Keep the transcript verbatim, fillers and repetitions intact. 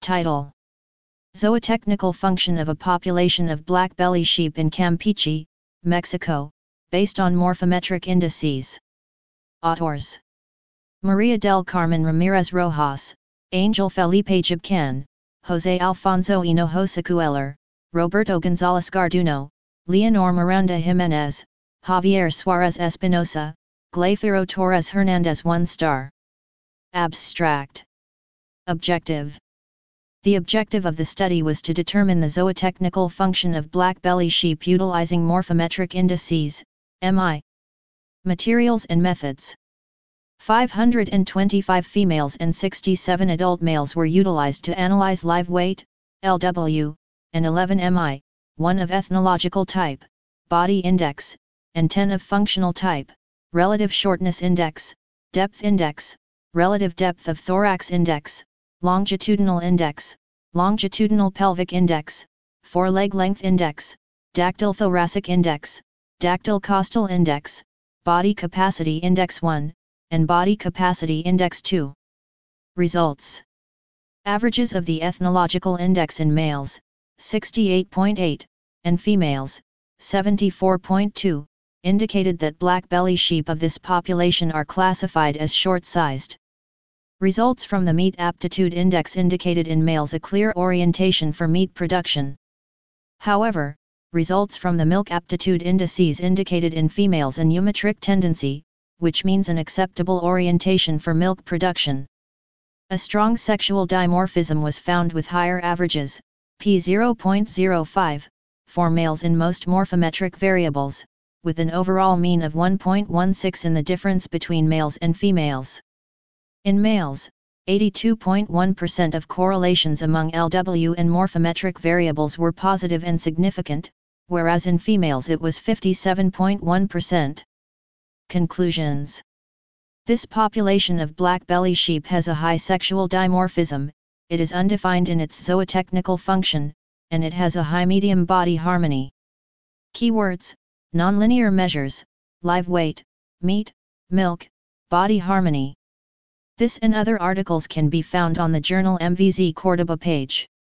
Title: Zootechnical function of a population of black belly sheep in Campeche, Mexico, based on morphometric indices. Authors: Maria del Carmen Ramirez Rojas, Angel Felipe Gibcan, Jose Alfonso Hinojosa Cuellar, Roberto Gonzalez Garduno, Leonor Miranda Jimenez, Javier Suarez Espinosa, Gleyfiro Torres Hernandez. One star. Abstract. Objective. The objective of the study was to determine the zootechnical function of black belly sheep utilizing morphometric indices, M I. Materials and methods. five hundred twenty-five females and sixty-seven adult males were utilized to analyze live weight, L W, and eleven M I, one of ethnological type, body index, and ten of functional type, relative shortness index, depth index, relative depth of thorax index, longitudinal index, longitudinal pelvic index, foreleg length index, dactyl thoracic index, dactyl costal index, body capacity index one, and body capacity index two. Results. Averages of the ethnological index in males, sixty-eight point eight, and females, seventy-four point two, indicated that black belly sheep of this population are classified as short-sized. Results from the Meat Aptitude Index indicated in males a clear orientation for meat production. However, results from the Milk Aptitude Indices indicated in females an eumetric tendency, which means an acceptable orientation for milk production. A strong sexual dimorphism was found with higher averages, p zero point zero five, for males in most morphometric variables, with an overall mean of one point one six in the difference between males and females. In males, eighty-two point one percent of correlations among L W and morphometric variables were positive and significant, whereas in females it was fifty-seven point one percent. Conclusions. This population of black belly sheep has a high sexual dimorphism, it is undefined in its zootechnical function, and it has a high medium body harmony. Keywords: nonlinear measures, live weight, meat, milk, body harmony. This and other articles can be found on the journal M V Z Cordoba page.